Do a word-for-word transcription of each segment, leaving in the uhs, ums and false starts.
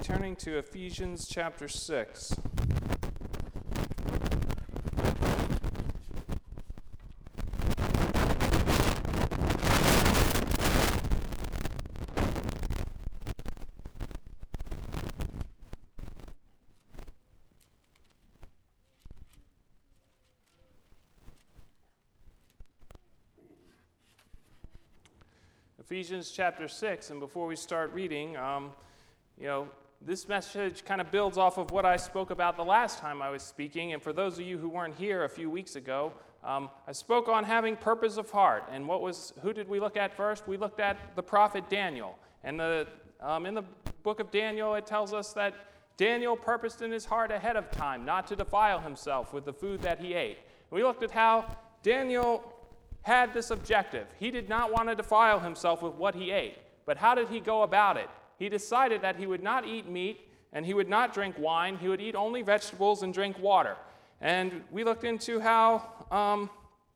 turning to Ephesians chapter six. Ephesians chapter six, and before we start reading, um, you know, this message kind of builds off of what I spoke about the last time I was speaking, and for those of you who weren't here a few weeks ago, um, I spoke on having purpose of heart, and what was, who did we look at first? We looked at the prophet Daniel, and the, um, in the book of Daniel, it tells us that Daniel purposed in his heart ahead of time not to defile himself with the food that he ate. We looked at how Daniel had this objective. He did not want to defile himself with what he ate. But how did he go about it? He decided that he would not eat meat and he would not drink wine. He would eat only vegetables and drink water. And we looked into how um,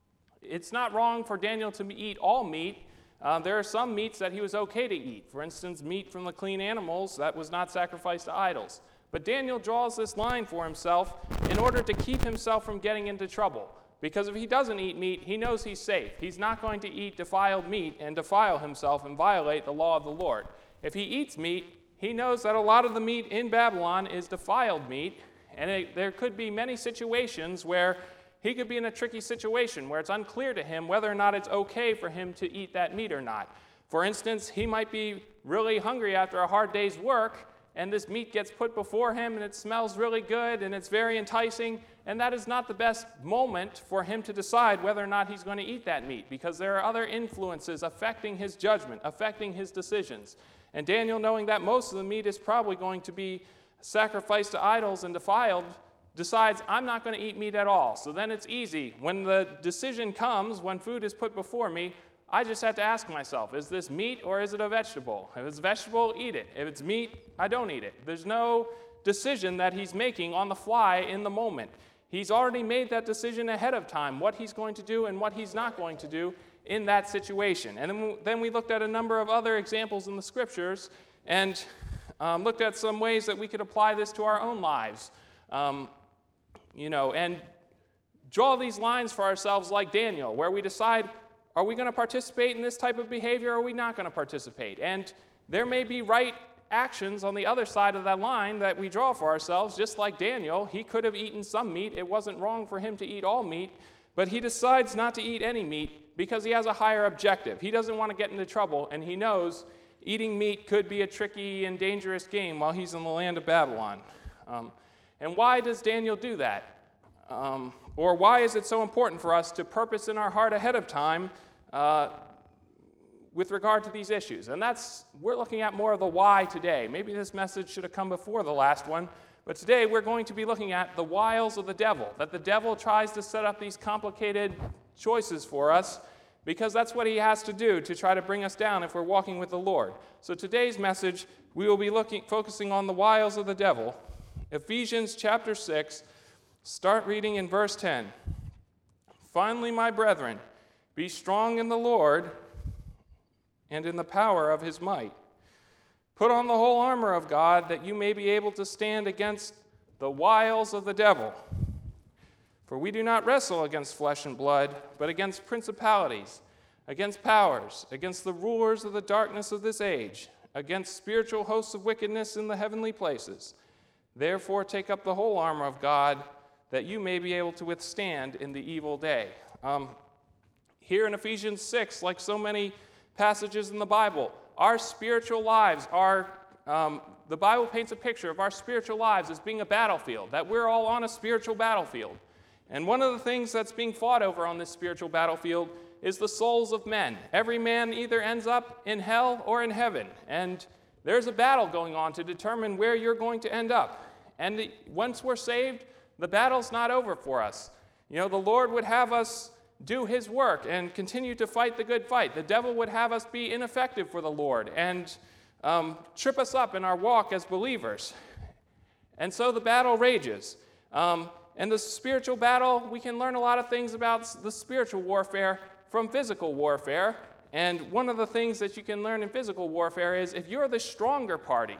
it's not wrong for Daniel to eat all meat. Uh, there are some meats that he was okay to eat. For instance, meat from the clean animals that was not sacrificed to idols. But Daniel draws this line for himself in order to keep himself from getting into trouble. Because if he doesn't eat meat, he knows he's safe. He's not going to eat defiled meat and defile himself and violate the law of the Lord. If he eats meat, he knows that a lot of the meat in Babylon is defiled meat, and it, there could be many situations where he could be in a tricky situation where it's unclear to him whether or not it's okay for him to eat that meat or not. For instance, he might be really hungry after a hard day's work, and this meat gets put before him, and it smells really good, and it's very enticing, and that is not the best moment for him to decide whether or not he's going to eat that meat, because there are other influences affecting his judgment, affecting his decisions. And Daniel, knowing that most of the meat is probably going to be sacrificed to idols and defiled, decides, I'm not going to eat meat at all. So then it's easy. When the decision comes, when food is put before me, I just have to ask myself, is this meat or is it a vegetable? If it's vegetable, eat it. If it's meat, I don't eat it. There's no decision that he's making on the fly in the moment. He's already made that decision ahead of time, what he's going to do and what he's not going to do in that situation. And then we looked at a number of other examples in the scriptures and um, looked at some ways that we could apply this to our own lives. Um, you know, and draw these lines for ourselves like Daniel, where we decide, are we going to participate in this type of behavior or are we not going to participate? And there may be right actions on the other side of that line that we draw for ourselves, just like Daniel. He could have eaten some meat. It wasn't wrong for him to eat all meat, but he decides not to eat any meat because he has a higher objective. He doesn't want to get into trouble, and he knows eating meat could be a tricky and dangerous game while he's in the land of Babylon. Um, and why does Daniel do that? Um, or why is it so important for us to purpose in our heart ahead of time uh, with regard to these issues? And that's, we're looking at more of the why today. Maybe this message should have come before the last one, but today we're going to be looking at the wiles of the devil, that the devil tries to set up these complicated choices for us because that's what he has to do to try to bring us down if we're walking with the Lord. So today's message, we will be looking, focusing on the wiles of the devil. Ephesians chapter six, start reading in verse ten. Finally, my brethren, be strong in the Lord and in the power of his might. Put on the whole armor of God that you may be able to stand against the wiles of the devil. For we do not wrestle against flesh and blood, but against principalities, against powers, against the rulers of the darkness of this age, against spiritual hosts of wickedness in the heavenly places. Therefore take up the whole armor of God, that you may be able to withstand in the evil day. Um, here in Ephesians six, like so many passages in the Bible, our spiritual lives are, um, the Bible paints a picture of our spiritual lives as being a battlefield, that we're all on a spiritual battlefield. And one of the things that's being fought over on this spiritual battlefield is the souls of men. Every man either ends up in hell or in heaven, and there's a battle going on to determine where you're going to end up. And once we're saved, the battle's not over for us. You know, the Lord would have us do his work and continue to fight the good fight. The devil would have us be ineffective for the Lord and um, trip us up in our walk as believers. And so the battle rages. Um, and the spiritual battle, we can learn a lot of things about the spiritual warfare from physical warfare. And one of the things that you can learn in physical warfare is if you're the stronger party,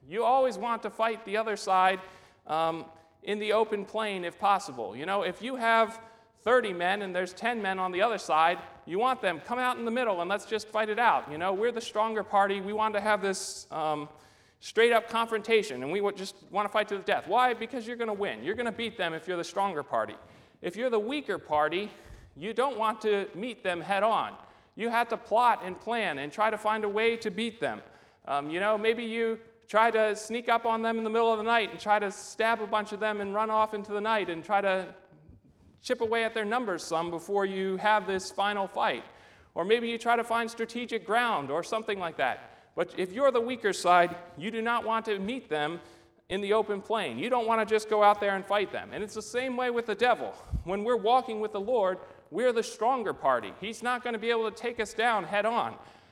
You always want to fight the other side um, in the open plain if possible. You know, if you have thirty men and there's ten men on the other side, you want them, come out in the middle and let's just fight it out. You know, we're the stronger party. We want to have this um, straight up confrontation, and we would just want to fight to the death. Why? Because you're going to win. You're going to beat them if you're the stronger party. If you're the weaker party, you don't want to meet them head on. You have to plot and plan and try to find a way to beat them. Um, you know, maybe you try to sneak up on them in the middle of the night and try to stab a bunch of them and run off into the night and try to chip away at their numbers some before you have this final fight. Or maybe you try to find strategic ground or something like that. But if you're the weaker side, you do not want to meet them in the open plain. You don't want to just go out there and fight them. And it's the same way with the devil. When we're walking with the Lord, we're the stronger party. He's not going to be able to take us down head on.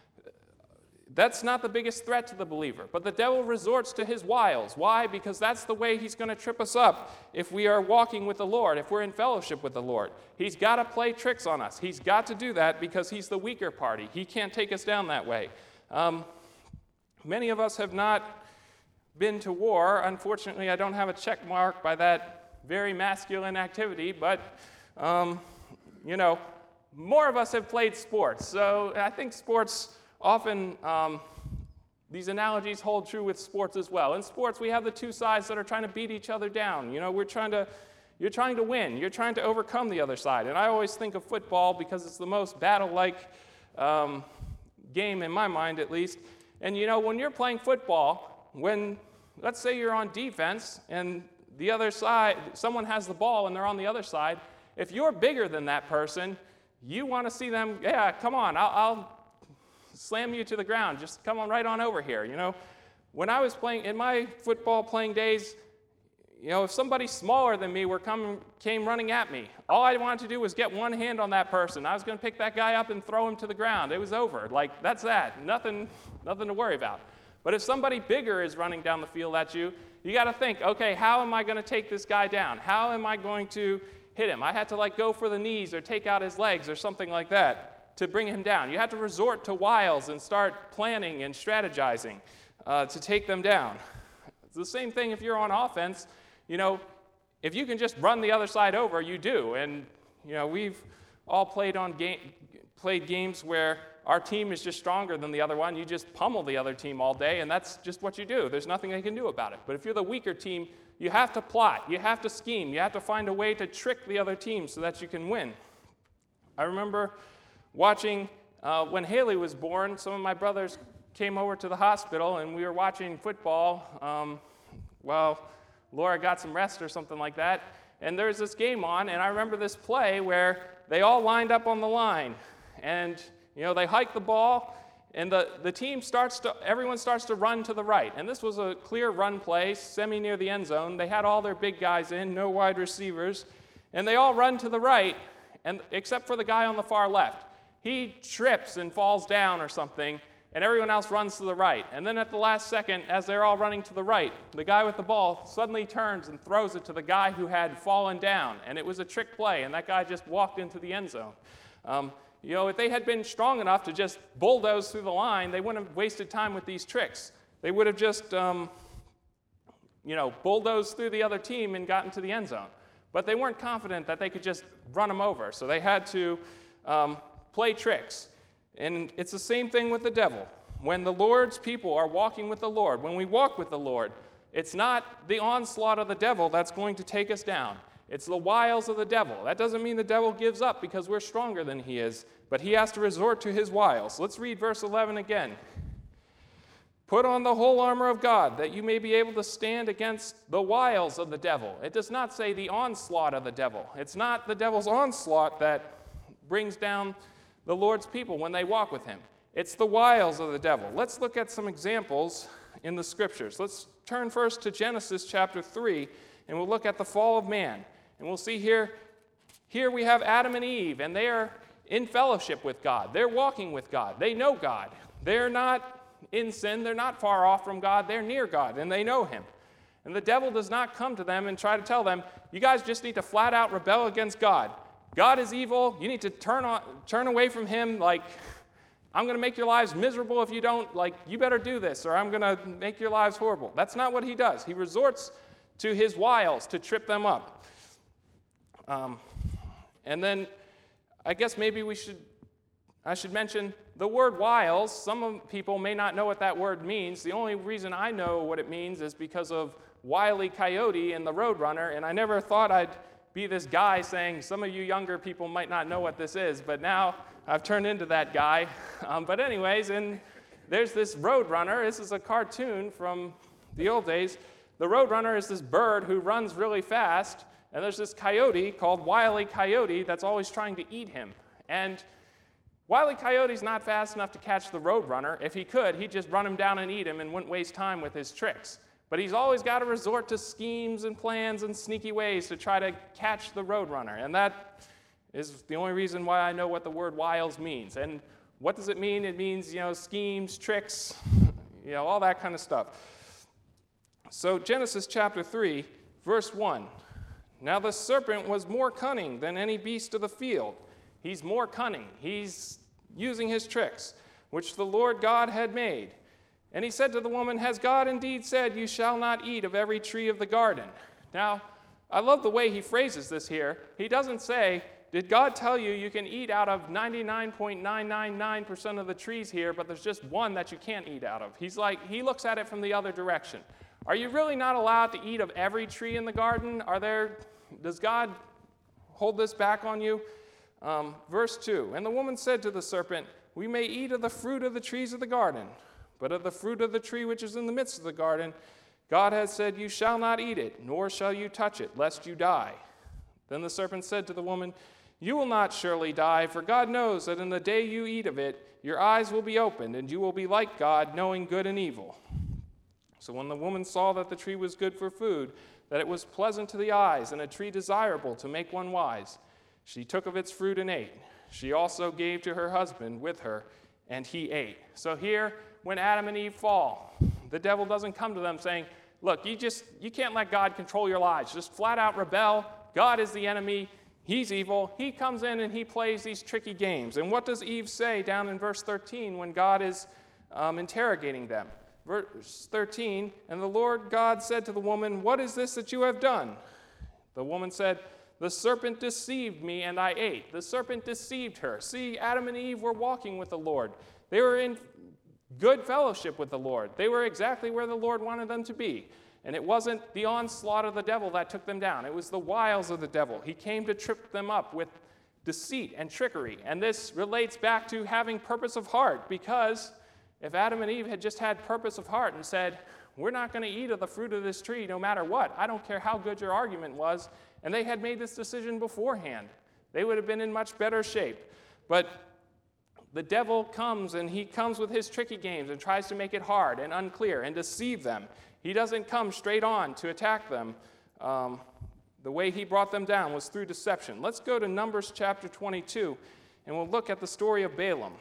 That's not the biggest threat to the believer. But the devil resorts to his wiles. Why? Because that's the way he's going to trip us up if we are walking with the Lord, if we're in fellowship with the Lord. He's got to play tricks on us. He's got to do that because he's the weaker party. He can't take us down that way. Um, many of us have not been to war. Unfortunately, I don't have a check mark by that very masculine activity, but, um, you know, more of us have played sports. So I think sports... Often, um, these analogies hold true with sports as well. In sports, we have the two sides that are trying to beat each other down. You know, we're trying to, you're trying to win. You're trying to overcome the other side. And I always think of football because it's the most battle-like um, game in my mind, at least. And, you know, when you're playing football, when, let's say you're on defense and the other side, someone has the ball and they're on the other side, if you're bigger than that person, you want to see them, yeah, come on, I'll... I'll slam you to the ground. Just come on right on over here. You know, when I was playing in my football playing days, you know, if somebody smaller than me were coming, came running at me, all I wanted to do was get one hand on that person. I was going to pick that guy up and throw him to the ground. It was over. Like, that's that. Nothing, nothing to worry about. But if somebody bigger is running down the field at you, you got to think, okay, how am I going to take this guy down? How am I going to hit him? I had to like go for the knees or take out his legs or something like that to bring him down. You have to resort to wiles and start planning and strategizing uh, to take them down. It's the same thing if you're on offense. You know, if you can just run the other side over, you do. And, you know, we've all played on game, played games where our team is just stronger than the other one. You just pummel the other team all day, and that's just what you do. There's nothing they can do about it. But if you're the weaker team, you have to plot. You have to scheme. You have to find a way to trick the other team so that you can win. I remember watching, uh, when Haley was born, some of my brothers came over to the hospital, and we were watching football um, while Laura got some rest or something like that. And there was this game on, and I remember this play where they all lined up on the line. And, you know, they hike the ball, and the, the team starts to, everyone starts to run to the right. And this was a clear run play, semi near the end zone. They had all their big guys in, no wide receivers. And they all run to the right, and except for the guy on the far left. He trips and falls down or something, and everyone else runs to the right. And then at the last second, as they're all running to the right, the guy with the ball suddenly turns and throws it to the guy who had fallen down. And it was a trick play, and that guy just walked into the end zone. Um, you know, if they had been strong enough to just bulldoze through the line, they wouldn't have wasted time with these tricks. They would have just, um, you know, bulldozed through the other team and gotten to the end zone. But they weren't confident that they could just run them over, so they had to um, play tricks. And it's the same thing with the devil. When the Lord's people are walking with the Lord, when we walk with the Lord, it's not the onslaught of the devil that's going to take us down. It's the wiles of the devil. That doesn't mean the devil gives up because we're stronger than he is, but he has to resort to his wiles. Let's read verse eleven again. Put on the whole armor of God, that you may be able to stand against the wiles of the devil. It does not say the onslaught of the devil. It's not the devil's onslaught that brings down the Lord's people when they walk with him. It's the wiles of the devil. Let's look at some examples in the scriptures. Let's turn first to Genesis chapter three, and we'll look at the fall of man. And we'll see here, here we have Adam and Eve, and they are in fellowship with God. They're walking with God. They know God. They're not in sin. They're not far off from God. They're near God, and they know him. And the devil does not come to them and try to tell them, you guys just need to flat out rebel against God. God is evil. You need to turn on, turn away from him. Like, I'm going to make your lives miserable if you don't, like, you better do this, or I'm going to make your lives horrible. That's not what he does. He resorts to his wiles to trip them up. Um, and then I guess maybe we should, I should mention the word wiles. Some people may not know what that word means. The only reason I know what it means is because of Wile E. Coyote in The Roadrunner, and I never thought I'd be this guy saying, some of you younger people might not know what this is, but now I've turned into that guy. Um, but anyways, and there's this Roadrunner. This is a cartoon from the old days. The Roadrunner is this bird who runs really fast, and there's this coyote called Wile E. Coyote that's always trying to eat him. And Wile E. Coyote's not fast enough to catch the Roadrunner. If he could, he'd just run him down and eat him and wouldn't waste time with his tricks. But he's always got to resort to schemes and plans and sneaky ways to try to catch the Roadrunner. And that is the only reason why I know what the word wiles means. And what does it mean? It means, you know, schemes, tricks, you know, all that kind of stuff. So Genesis chapter three, verse one. Now the serpent was more cunning than any beast of the field. He's more cunning. He's using his tricks, which the Lord God had made. And he said to the woman, has God indeed said, you shall not eat of every tree of the garden? Now, I love the way he phrases this here. He doesn't say, did God tell you you can eat out of ninety-nine point nine nine nine percent of the trees here, but there's just one that you can't eat out of? He's like, he looks at it from the other direction. Are you really not allowed to eat of every tree in the garden? Are there, does God hold this back on you? Um, verse two, and the woman said to the serpent, we may eat of the fruit of the trees of the garden, but of the fruit of the tree which is in the midst of the garden, God has said, you shall not eat it, nor shall you touch it, lest you die. Then the serpent said to the woman, you will not surely die, for God knows that in the day you eat of it, your eyes will be opened, and you will be like God, knowing good and evil. So when the woman saw that the tree was good for food, that it was pleasant to the eyes, and a tree desirable to make one wise, she took of its fruit and ate. She also gave to her husband with her, and he ate. So here, when Adam and Eve fall, the devil doesn't come to them saying, look, you just you can't let God control your lives. Just flat out rebel. God is the enemy. He's evil. He comes in and he plays these tricky games. And what does Eve say down in verse thirteen when God is um, interrogating them? Verse thirteen, and the Lord God said to the woman, what is this that you have done? The woman said, the serpent deceived me and I ate. The serpent deceived her. See, Adam and Eve were walking with the Lord. They were in good fellowship with the Lord. They were exactly where the Lord wanted them to be. And it wasn't the onslaught of the devil that took them down. It was the wiles of the devil. He came to trip them up with deceit and trickery. And this relates back to having purpose of heart, because if Adam and Eve had just had purpose of heart and said, we're not going to eat of the fruit of this tree no matter what, I don't care how good your argument was, and they had made this decision beforehand, they would have been in much better shape. But the devil comes, and he comes with his tricky games and tries to make it hard and unclear and deceive them. He doesn't come straight on to attack them. Um, the way he brought them down was through deception. Let's go to Numbers chapter twenty-two, and we'll look at the story of Balaam.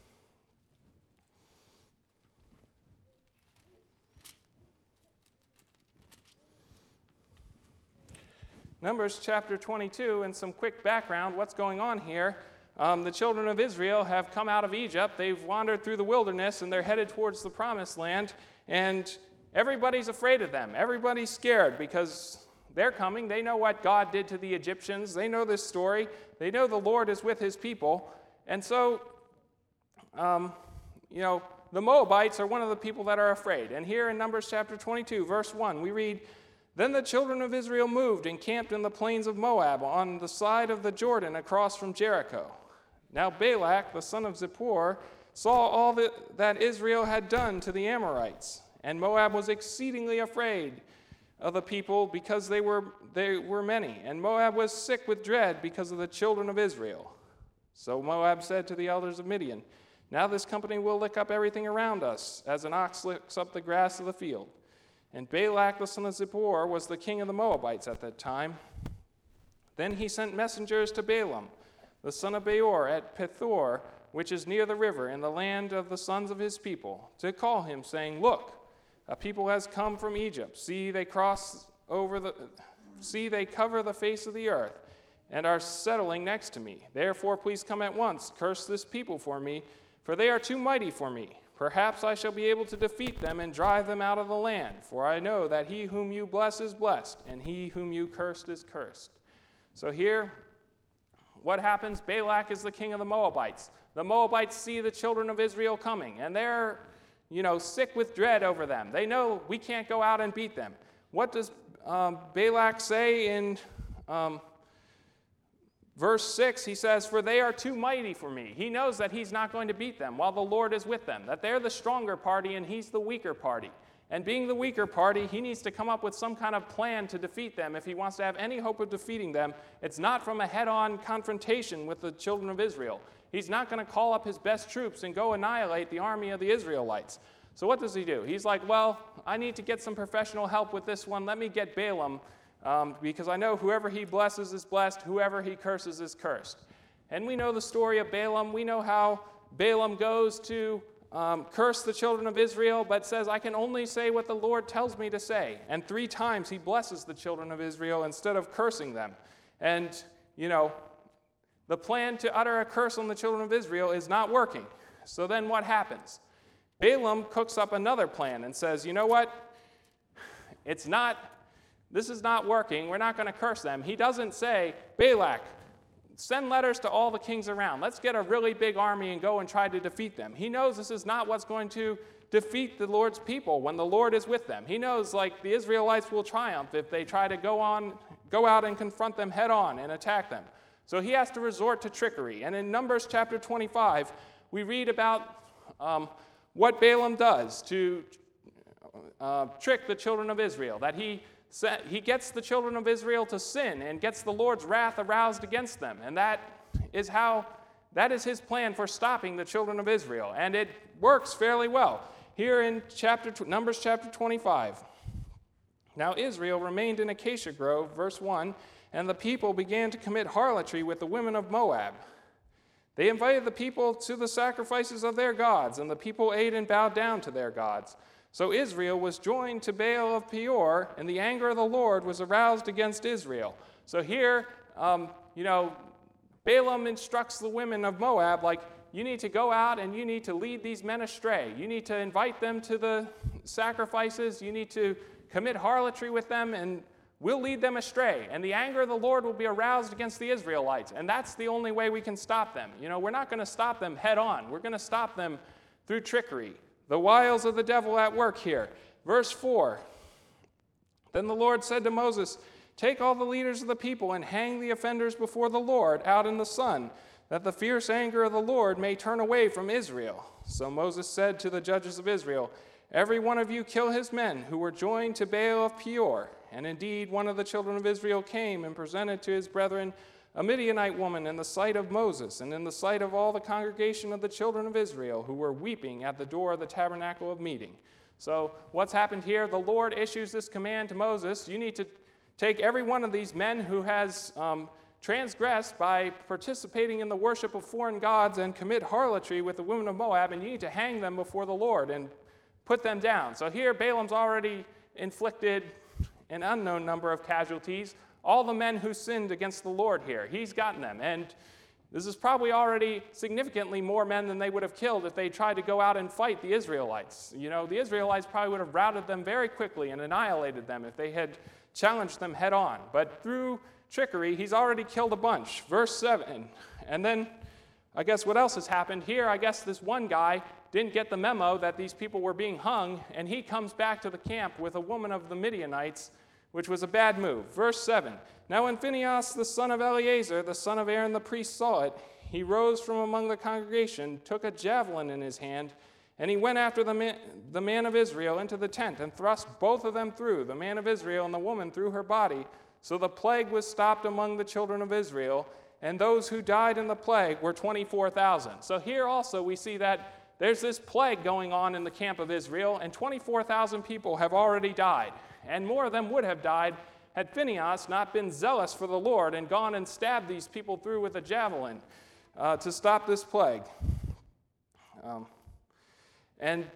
Numbers chapter twenty-two, and some quick background. What's going on here? Um, the children of Israel have come out of Egypt. They've wandered through the wilderness, and they're headed towards the promised land. And everybody's afraid of them. Everybody's scared because they're coming. They know what God did to the Egyptians. They know this story. They know the Lord is with his people. And so, um, you know, the Moabites are one of the people that are afraid. And here in Numbers chapter twenty-two, verse one, we read, then the children of Israel moved and camped in the plains of Moab on the side of the Jordan across from Jericho. Now Balak, the son of Zippor, saw all that, that Israel had done to the Amorites, and Moab was exceedingly afraid of the people because they were, they were many, and Moab was sick with dread because of the children of Israel. So Moab said to the elders of Midian, now this company will lick up everything around us, as an ox licks up the grass of the field. And Balak, the son of Zippor, was the king of the Moabites at that time. Then he sent messengers to Balaam, the son of Beor, at Pethor, which is near the river, in the land of the sons of his people, to call him, saying, look, a people has come from Egypt. See, they cross over the, see, they cover the face of the earth, and are settling next to me. Therefore, please come at once, curse this people for me, for they are too mighty for me. Perhaps I shall be able to defeat them and drive them out of the land, for I know that he whom you bless is blessed, and he whom you cursed is cursed." So here, what happens? Balak is the king of the Moabites. The Moabites see the children of Israel coming, and they're, you know, sick with dread over them. They know we can't go out and beat them. What does um, Balak say in um, verse six? He says, "For they are too mighty for me." He knows that he's not going to beat them while the Lord is with them, that they're the stronger party and he's the weaker party. And being the weaker party, he needs to come up with some kind of plan to defeat them if he wants to have any hope of defeating them. It's not from a head-on confrontation with the children of Israel. He's not going to call up his best troops and go annihilate the army of the Israelites. So what does he do? He's like, well, I need to get some professional help with this one. Let me get Balaam, um, because I know whoever he blesses is blessed, whoever he curses is cursed. And we know the story of Balaam. We know how Balaam goes to Um, curse the children of Israel, but says, "I can only say what the Lord tells me to say." And three times he blesses the children of Israel instead of cursing them. And, you know, the plan to utter a curse on the children of Israel is not working. So then what happens? Balaam cooks up another plan and says, you know what? It's not, this is not working. We're not going to curse them. He doesn't say, "Balak, send letters to all the kings around. Let's get a really big army and go and try to defeat them." He knows this is not what's going to defeat the Lord's people when the Lord is with them. He knows, like, the Israelites will triumph if they try to go on, go out and confront them head on and attack them. So he has to resort to trickery. And in Numbers chapter twenty-five, we read about um, what Balaam does to uh, trick the children of Israel, that he He gets the children of Israel to sin and gets the Lord's wrath aroused against them. And that is how, that is his plan for stopping the children of Israel. And it works fairly well. Here in chapter Numbers chapter twenty-five. "Now Israel remained in Acacia Grove," verse one, "and the people began to commit harlotry with the women of Moab. They invited the people to the sacrifices of their gods, and the people ate and bowed down to their gods. So Israel was joined to Baal of Peor, and the anger of the Lord was aroused against Israel." So here, um, you know, Balaam instructs the women of Moab, like, you need to go out and you need to lead these men astray. You need to invite them to the sacrifices. You need to commit harlotry with them, and we'll lead them astray. And the anger of the Lord will be aroused against the Israelites. And that's the only way we can stop them. You know, we're not going to stop them head on. We're going to stop them through trickery. The wiles of the devil at work here. Verse four, "Then the Lord said to Moses, 'Take all the leaders of the people and hang the offenders before the Lord out in the sun, that the fierce anger of the Lord may turn away from Israel.' So Moses said to the judges of Israel, 'Every one of you kill his men who were joined to Baal of Peor.' And indeed one of the children of Israel came and presented to his brethren a Midianite woman in the sight of Moses and in the sight of all the congregation of the children of Israel, who were weeping at the door of the tabernacle of meeting." So what's happened here? The Lord issues this command to Moses. You need to take every one of these men who has um, transgressed by participating in the worship of foreign gods and commit harlotry with the women of Moab, and you need to hang them before the Lord and put them down. So here Balaam's already inflicted an unknown number of casualties. All the men who sinned against the Lord here, he's gotten them. And this is probably already significantly more men than they would have killed if they tried to go out and fight the Israelites. You know, the Israelites probably would have routed them very quickly and annihilated them if they had challenged them head on. But through trickery, he's already killed a bunch. Verse seven. And then, I guess what else has happened here? I guess this one guy didn't get the memo that these people were being hung, and he comes back to the camp with a woman of the Midianites, which was a bad move. Verse seven, "Now when Phinehas, the son of Eleazar, the son of Aaron the priest, saw it, he rose from among the congregation, took a javelin in his hand, and he went after the man, the man of Israel into the tent and thrust both of them through, the man of Israel and the woman through her body. So the plague was stopped among the children of Israel, and those who died in the plague were twenty-four thousand. So here also we see that there's this plague going on in the camp of Israel, and twenty-four thousand people have already died. And more of them would have died had Phinehas not been zealous for the Lord and gone and stabbed these people through with a javelin uh, to stop this plague. Um, and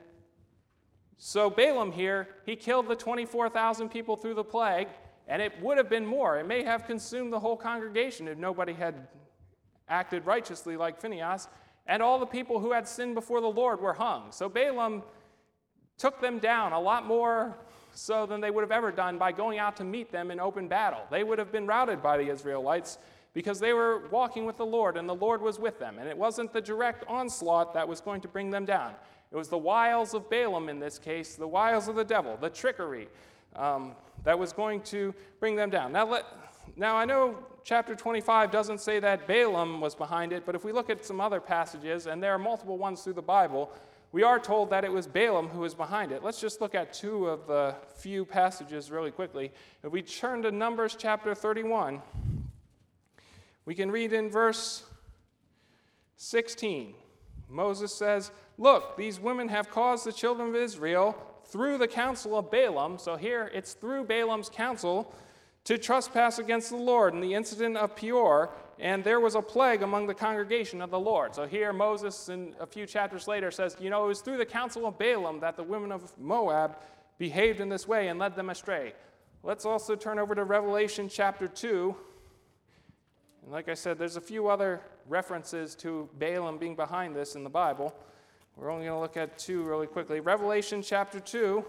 so Balaam here, he killed the twenty-four thousand people through the plague, and it would have been more. It may have consumed the whole congregation if nobody had acted righteously like Phinehas. and all the people who had sinned before the Lord were hung. So Balaam took them down a lot more so than they would have ever done by going out to meet them in open battle. They would have been routed by the Israelites because they were walking with the Lord, and the Lord was with them. And it wasn't the direct onslaught that was going to bring them down. It was the wiles of Balaam in this case, the wiles of the devil, the trickery um, that was going to bring them down. Now, let, now, I know chapter twenty-five doesn't say that Balaam was behind it, but if we look at some other passages, and there are multiple ones through the Bible, we are told that it was Balaam who was behind it. Let's just look at two of the few passages really quickly. If we turn to Numbers chapter thirty-one, we can read in verse sixteen. Moses says, "Look, these women have caused the children of Israel through the counsel of Balaam," so here it's through Balaam's counsel, "to trespass against the Lord in the incident of Peor, and there was a plague among the congregation of the Lord." So here Moses, in a few chapters later, says, you know, it was through the counsel of Balaam that the women of Moab behaved in this way and led them astray. Let's also turn over to Revelation chapter two. And like I said, there's a few other references to Balaam being behind this in the Bible. We're only going to look at two really quickly. Revelation chapter two.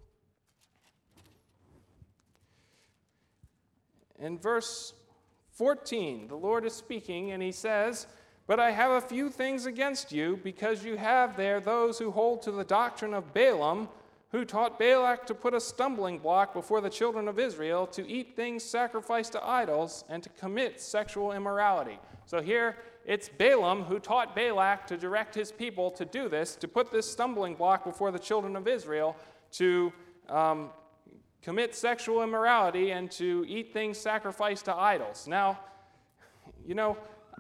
In verse fourteen, the Lord is speaking, and he says, "But I have a few things against you, because you have there those who hold to the doctrine of Balaam, who taught Balak to put a stumbling block before the children of Israel, to eat things sacrificed to idols, and to commit sexual immorality." So here it's Balaam who taught Balak to direct his people to do this, to put this stumbling block before the children of Israel, to um, commit sexual immorality and to eat things sacrificed to idols. Now, you know,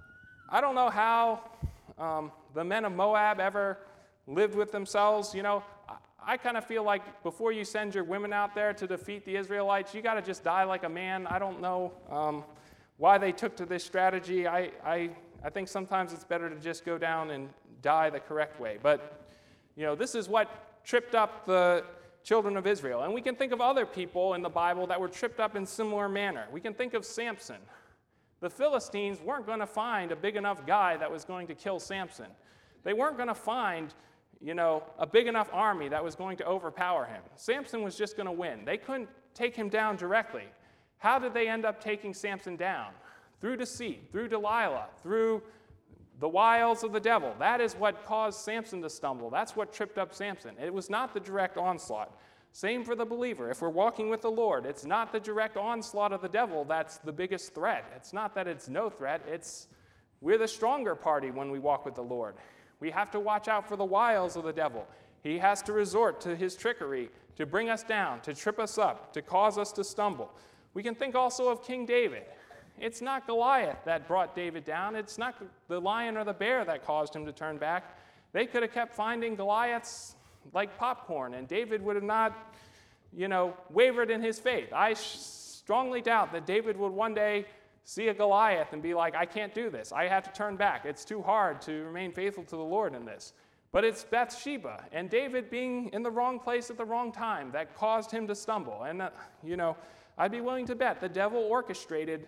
I don't know how um, the men of Moab ever lived with themselves. You know, I, I kind of feel like before you send your women out there to defeat the Israelites, you got to just die like a man. I don't know um, why they took to this strategy. I, I, I think sometimes it's better to just go down and die the correct way. But, you know, this is what tripped up the children of Israel. And we can think of other people in the Bible that were tripped up in similar manner. We can think of Samson. The Philistines weren't going to find a big enough guy that was going to kill Samson. They weren't going to find, you know, a big enough army that was going to overpower him. Samson was just going to win. They couldn't take him down directly. How did they end up taking Samson down? Through deceit, through Delilah, through the wiles of the devil. That is what caused Samson to stumble. That's what tripped up Samson. It was not the direct onslaught. Same for the believer. If we're walking with the Lord, it's not the direct onslaught of the devil that's the biggest threat. It's not that it's no threat. It's we're the stronger party when we walk with the Lord. We have to watch out for the wiles of the devil. He has to resort to his trickery to bring us down, to trip us up, to cause us to stumble. We can think also of King David. It's not Goliath that brought David down. It's not the lion or the bear that caused him to turn back. They could have kept finding Goliaths like popcorn, and David would have not, you know, wavered in his faith. I sh- strongly doubt that David would one day see a Goliath and be like, I can't do this. I have to turn back. It's too hard to remain faithful to the Lord in this. But it's Bathsheba and David being in the wrong place at the wrong time that caused him to stumble. And, uh, you know, I'd be willing to bet the devil orchestrated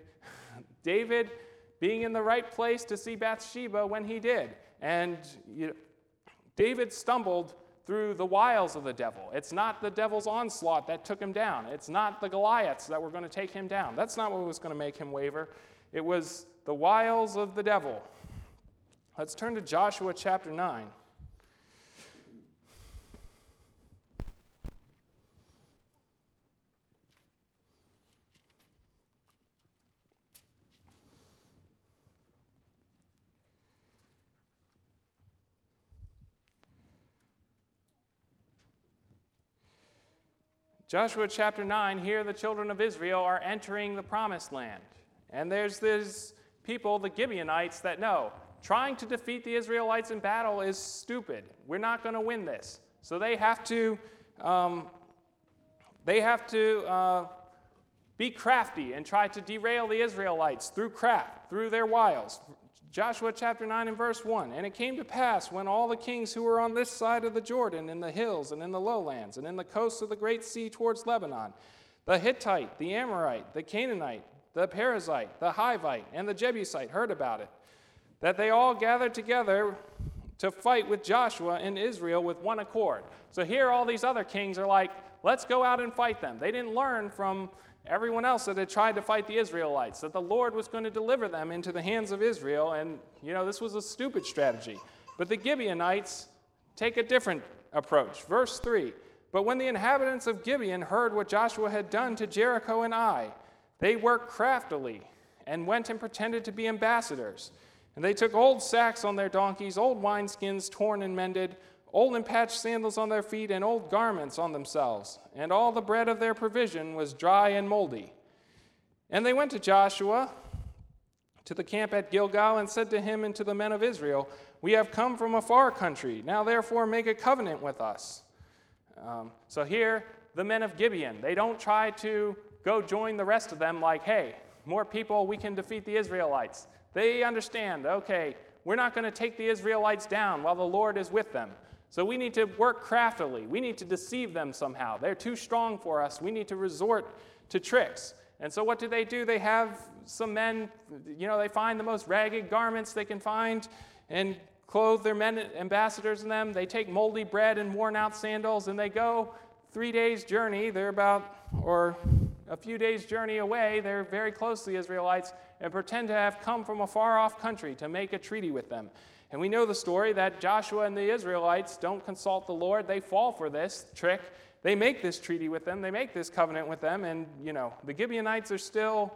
David being in the right place to see Bathsheba when he did. And you know, David stumbled through the wiles of the devil. It's not the devil's onslaught that took him down. It's not the Goliaths that were going to take him down. That's not what was going to make him waver. It was the wiles of the devil. Let's turn to Joshua chapter nine. Joshua chapter nine, here the children of Israel are entering the promised land. And there's these people, the Gibeonites, that know trying to defeat the Israelites in battle is stupid. We're not going to win this. So they have to, um, they have to uh, be crafty and try to derail the Israelites through craft, through their wiles. Joshua chapter nine and verse one, "And it came to pass when all the kings who were on this side of the Jordan, in the hills and in the lowlands, and in the coasts of the great sea towards Lebanon, the Hittite, the Amorite, the Canaanite, the Perizzite, the Hivite, and the Jebusite heard about it, that they all gathered together to fight with Joshua and Israel with one accord. So here all these other kings are like, let's go out and fight them. They didn't learn from everyone else that had tried to fight the Israelites, that the Lord was going to deliver them into the hands of Israel, and, you know, this was a stupid strategy. But the Gibeonites take a different approach. Verse three, but when the inhabitants of Gibeon heard what Joshua had done to Jericho and Ai, they worked craftily and went and pretended to be ambassadors. And they took old sacks on their donkeys, old wineskins torn and mended, old and patched sandals on their feet, and old garments on themselves. And all the bread of their provision was dry and moldy. And they went to Joshua to the camp at Gilgal and said to him and to the men of Israel, we have come from a far country. Now therefore make a covenant with us. Um, so here, the men of Gibeon, they don't try to go join the rest of them like, hey, more people, we can defeat the Israelites. They understand, okay, we're not going to take the Israelites down while the Lord is with them. So we need to work craftily. We need to deceive them somehow. They're too strong for us. We need to resort to tricks. And so what do they do? They have some men, you know, they find the most ragged garments they can find and clothe their men ambassadors in them. They take moldy bread and worn out sandals, and they go three days' journey. They're about, or a few days' journey away. They're very close to the Israelites and pretend to have come from a far-off country to make a treaty with them. And we know the story that Joshua and the Israelites don't consult the Lord. They fall for this trick. They make this treaty with them. They make this covenant with them. And, you know, the Gibeonites are still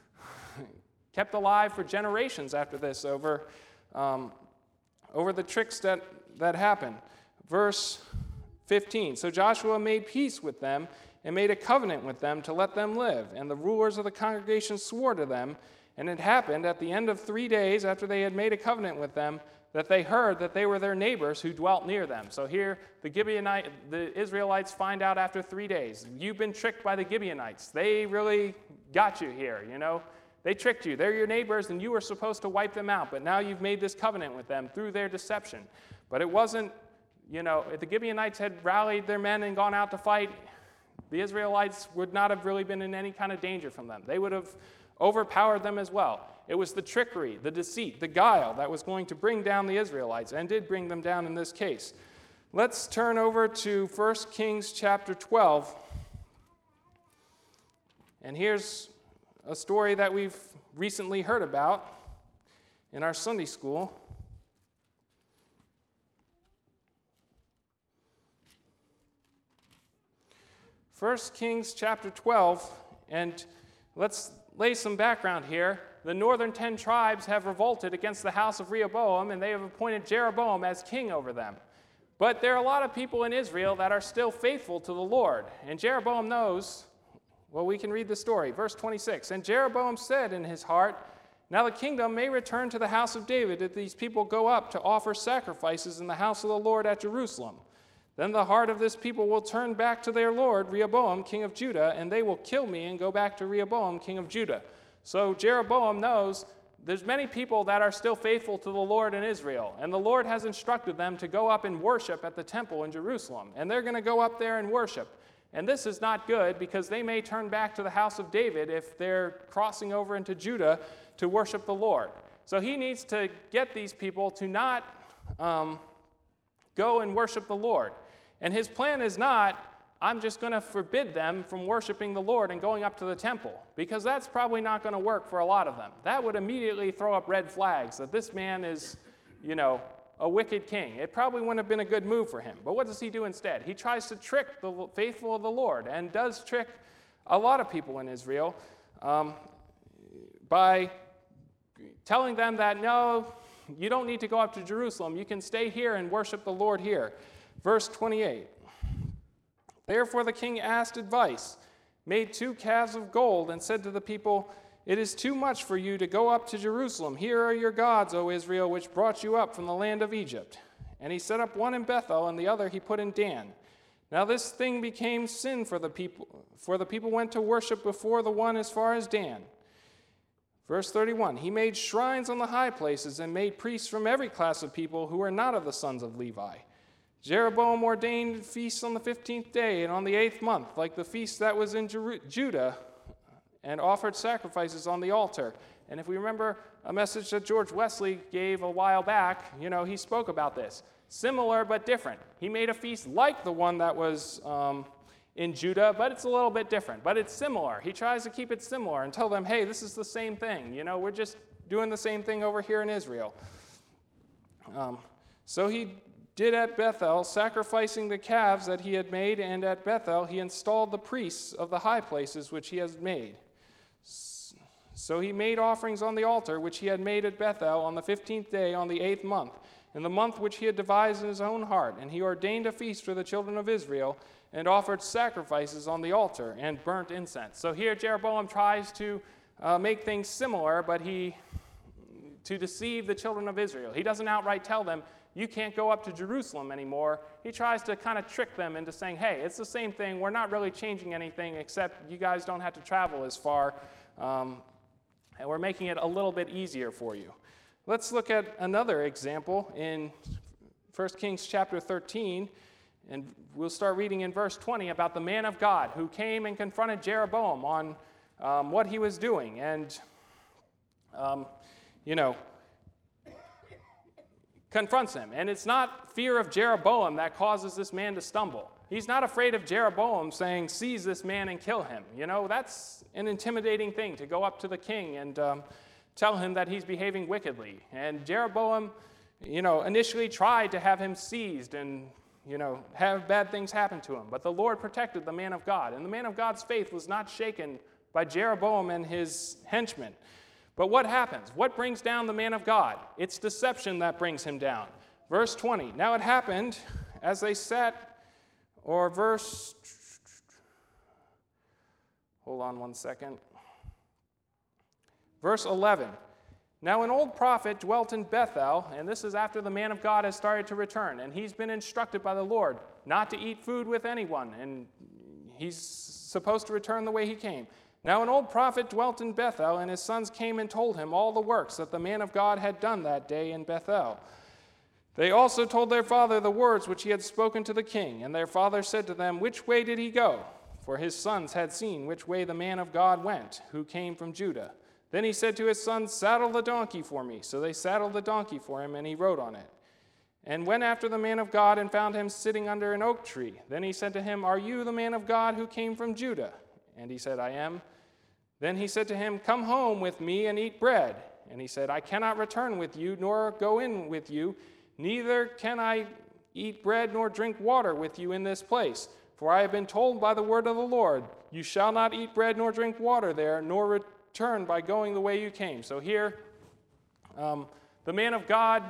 kept alive for generations after this over, um, over the tricks that, that happened. Verse fifteen, so Joshua made peace with them and made a covenant with them to let them live. And the rulers of the congregation swore to them. And it happened at the end of three days after they had made a covenant with them that they heard that they were their neighbors who dwelt near them. So here the Gibeonite, the Israelites find out after three days. You've been tricked by the Gibeonites. They really got you here, you know. They tricked you. They're your neighbors, and you were supposed to wipe them out. But now you've made this covenant with them through their deception. But it wasn't, you know, if the Gibeonites had rallied their men and gone out to fight, the Israelites would not have really been in any kind of danger from them. They would have overpowered them as well. It was the trickery, the deceit, the guile that was going to bring down the Israelites, and did bring them down in this case. Let's turn over to First Kings chapter twelve. And here's a story that we've recently heard about in our Sunday school. First Kings chapter twelve, and let's lay some background here. The northern ten tribes have revolted against the house of Rehoboam, and they have appointed Jeroboam as king over them. But there are a lot of people in Israel that are still faithful to the Lord, and Jeroboam knows. Well, we can read the story. Verse twenty-six, and Jeroboam said in his heart, now the kingdom may return to the house of David if these people go up to offer sacrifices in the house of the Lord at Jerusalem. Then the heart of this people will turn back to their lord, Rehoboam, king of Judah, and they will kill me and go back to Rehoboam, king of Judah. So Jeroboam knows there's many people that are still faithful to the Lord in Israel, and the Lord has instructed them to go up and worship at the temple in Jerusalem, and they're going to go up there and worship. And this is not good because they may turn back to the house of David if they're crossing over into Judah to worship the Lord. So he needs to get these people to not um, go and worship the Lord. And his plan is not, I'm just going to forbid them from worshiping the Lord and going up to the temple, because that's probably not going to work for a lot of them. That would immediately throw up red flags that this man is, you know, a wicked king. It probably wouldn't have been a good move for him. But what does he do instead? He tries to trick the faithful of the Lord, and does trick a lot of people in Israel um, by telling them that, no, you don't need to go up to Jerusalem. You can stay here and worship the Lord here. Verse twenty-eight, therefore the king asked advice, made two calves of gold, and said to the people, it is too much for you to go up to Jerusalem. Here are your gods, O Israel, which brought you up from the land of Egypt. And he set up one in Bethel, and the other he put in Dan. Now this thing became sin for the people, for the people went to worship before the one as far as Dan. Verse thirty-one, he made shrines on the high places and made priests from every class of people who were not of the sons of Levi. Jeroboam ordained feasts on the fifteenth day and on the eighth month, like the feast that was in Jer- Judah, and offered sacrifices on the altar. And if we remember a message that George Wesley gave a while back, you know, he spoke about this. Similar but different. He made a feast like the one that was um, in Judah, but it's a little bit different. But it's similar. He tries to keep it similar and tell them, hey, this is the same thing. You know, we're just doing the same thing over here in Israel. Um, so he did at Bethel, sacrificing the calves that he had made, and at Bethel he installed the priests of the high places which he has made. So he made offerings on the altar which he had made at Bethel on the fifteenth day on the eighth month, in the month which he had devised in his own heart. And he ordained a feast for the children of Israel, and offered sacrifices on the altar, and burnt incense. So here Jeroboam tries to uh, make things similar, but he, to deceive the children of Israel. He doesn't outright tell them, you can't go up to Jerusalem anymore. He tries to kind of trick them into saying, hey, it's the same thing. We're not really changing anything, except you guys don't have to travel as far, um, and we're making it a little bit easier for you. Let's look at another example in First Kings chapter thirteen, and we'll start reading in verse twenty about the man of God who came and confronted Jeroboam on um, what he was doing. And, um, you know, confronts him. And it's not fear of Jeroboam that causes this man to stumble. He's not afraid of Jeroboam saying, seize this man and kill him. You know, that's an intimidating thing, to go up to the king and um, tell him that he's behaving wickedly. And Jeroboam, you know, initially tried to have him seized and, you know, have bad things happen to him. But the Lord protected the man of God. And the man of God's faith was not shaken by Jeroboam and his henchmen. But what happens? What brings down the man of God? It's deception that brings him down. Verse twenty, now it happened as they sat, or verse, hold on one second. Verse eleven, now an old prophet dwelt in Bethel, and this is after the man of God has started to return, and he's been instructed by the Lord not to eat food with anyone, and he's supposed to return the way he came. Now an old prophet dwelt in Bethel, and his sons came and told him all the works that the man of God had done that day in Bethel. They also told their father the words which he had spoken to the king, and their father said to them, which way did he go? For his sons had seen which way the man of God went, who came from Judah. Then he said to his sons, saddle the donkey for me. So they saddled the donkey for him, and he rode on it. And went after the man of God and found him sitting under an oak tree. Then he said to him, are you the man of God who came from Judah? And he said, I am. Then he said to him, come home with me and eat bread. And he said, I cannot return with you, nor go in with you, neither can I eat bread nor drink water with you in this place. For I have been told by the word of the Lord, you shall not eat bread nor drink water there, nor return by going the way you came. So here, um, the man of God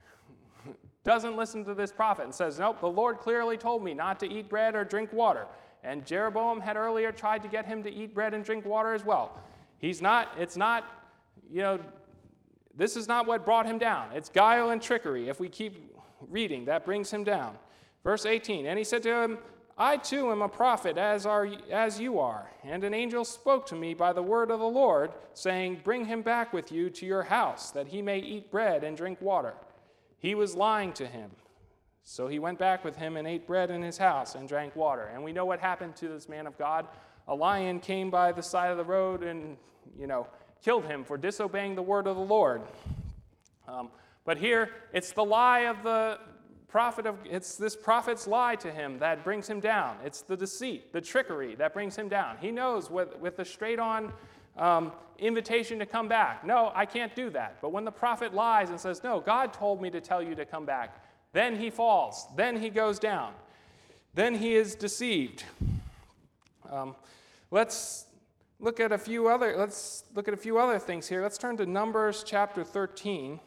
doesn't listen to this prophet and says, nope, the Lord clearly told me not to eat bread or drink water. And Jeroboam had earlier tried to get him to eat bread and drink water as well. He's not, it's not, you know, this is not what brought him down. It's guile and trickery. If we keep reading, that brings him down. Verse eighteen, and he said to him, I too am a prophet, as are as you are. And an angel spoke to me by the word of the Lord, saying, bring him back with you to your house, that he may eat bread and drink water. He was lying to him. So he went back with him and ate bread in his house and drank water. And we know what happened to this man of God. A lion came by the side of the road and, you know, killed him for disobeying the word of the Lord. Um, but here, it's the lie of the prophet of, it's this prophet's lie to him that brings him down. It's the deceit, the trickery that brings him down. He knows with, with the straight-on um, invitation to come back, no, I can't do that. But when the prophet lies and says, no, God told me to tell you to come back, then he falls. Then he goes down. Then he is deceived. Um, let's look at a few other. Let's look at a few other things here. Let's turn to Numbers chapter thirteen,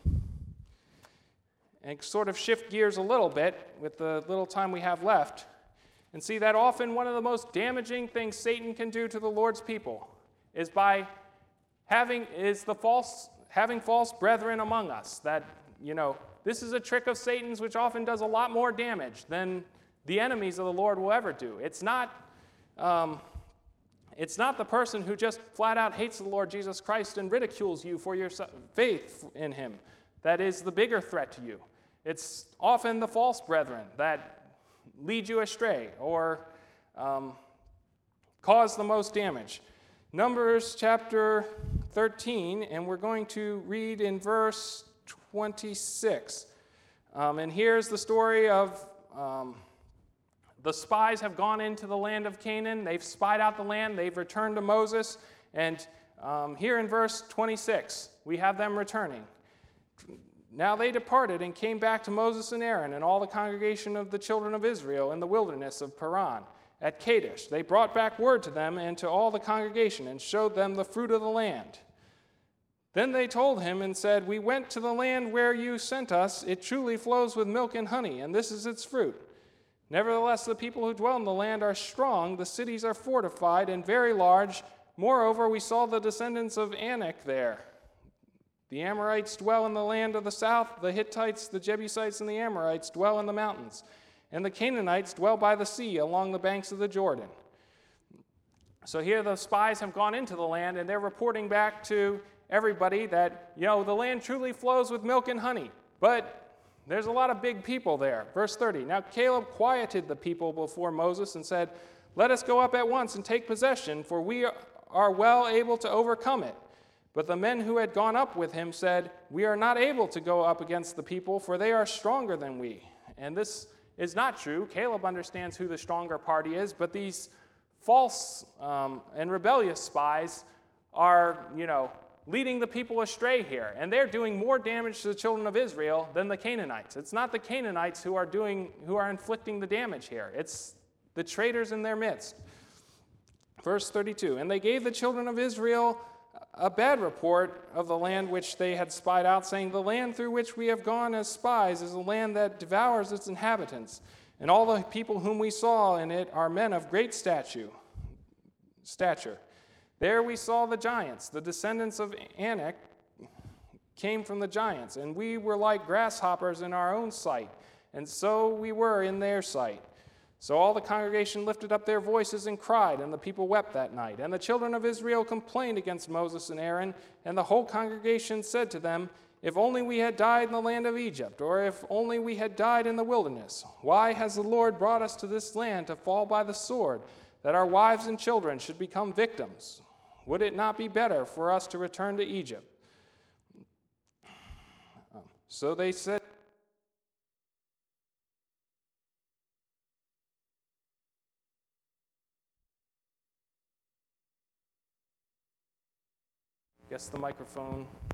and sort of shift gears a little bit with the little time we have left, and see that often one of the most damaging things Satan can do to the Lord's people is by having is the false having false brethren among us. That you know. This is a trick of Satan's which often does a lot more damage than the enemies of the Lord will ever do. It's not, um, it's not the person who just flat out hates the Lord Jesus Christ and ridicules you for your faith in him that is the bigger threat to you. It's often the false brethren that lead you astray or um, cause the most damage. Numbers chapter thirteen, and we're going to read in verse twenty-six. Um, and here's the story of um, the spies have gone into the land of Canaan. They've spied out the land. They've returned to Moses. And um, here in verse twenty-six, we have them returning. Now they departed and came back to Moses and Aaron and all the congregation of the children of Israel in the wilderness of Paran at Kadesh. They brought back word to them and to all the congregation and showed them the fruit of the land. Then they told him and said, "We went to the land where you sent us. It truly flows with milk and honey, and this is its fruit. Nevertheless, the people who dwell in the land are strong. The cities are fortified and very large. Moreover, we saw the descendants of Anak there. The Amorites dwell in the land of the south. The Hittites, the Jebusites, and the Amorites dwell in the mountains. And the Canaanites dwell by the sea along the banks of the Jordan." So here the spies have gone into the land, and they're reporting back to everybody that, you know, the land truly flows with milk and honey. But there's a lot of big people there. Verse thirty, "Now Caleb quieted the people before Moses and said, 'Let us go up at once and take possession, for we are well able to overcome it.' But the men who had gone up with him said, 'We are not able to go up against the people, for they are stronger than we.'" And this is not true. Caleb understands who the stronger party is, but these false um, and rebellious spies are, you know, leading the people astray here. And they're doing more damage to the children of Israel than the Canaanites. It's not the Canaanites who are doing, who are inflicting the damage here. It's the traitors in their midst. Verse thirty-two, "And they gave the children of Israel a bad report of the land which they had spied out, saying, 'The land through which we have gone as spies is a land that devours its inhabitants. And all the people whom we saw in it are men of great stature. stature. There we saw the giants. The descendants of Anak came from the giants, and we were like grasshoppers in our own sight, and so we were in their sight.' So all the congregation lifted up their voices and cried, and the people wept that night. And the children of Israel complained against Moses and Aaron, and the whole congregation said to them, 'If only we had died in the land of Egypt, or if only we had died in the wilderness. Why has the Lord brought us to this land to fall by the sword, that our wives and children should become victims? Would it not be better for us to return to Egypt?' So they said, I guess the microphone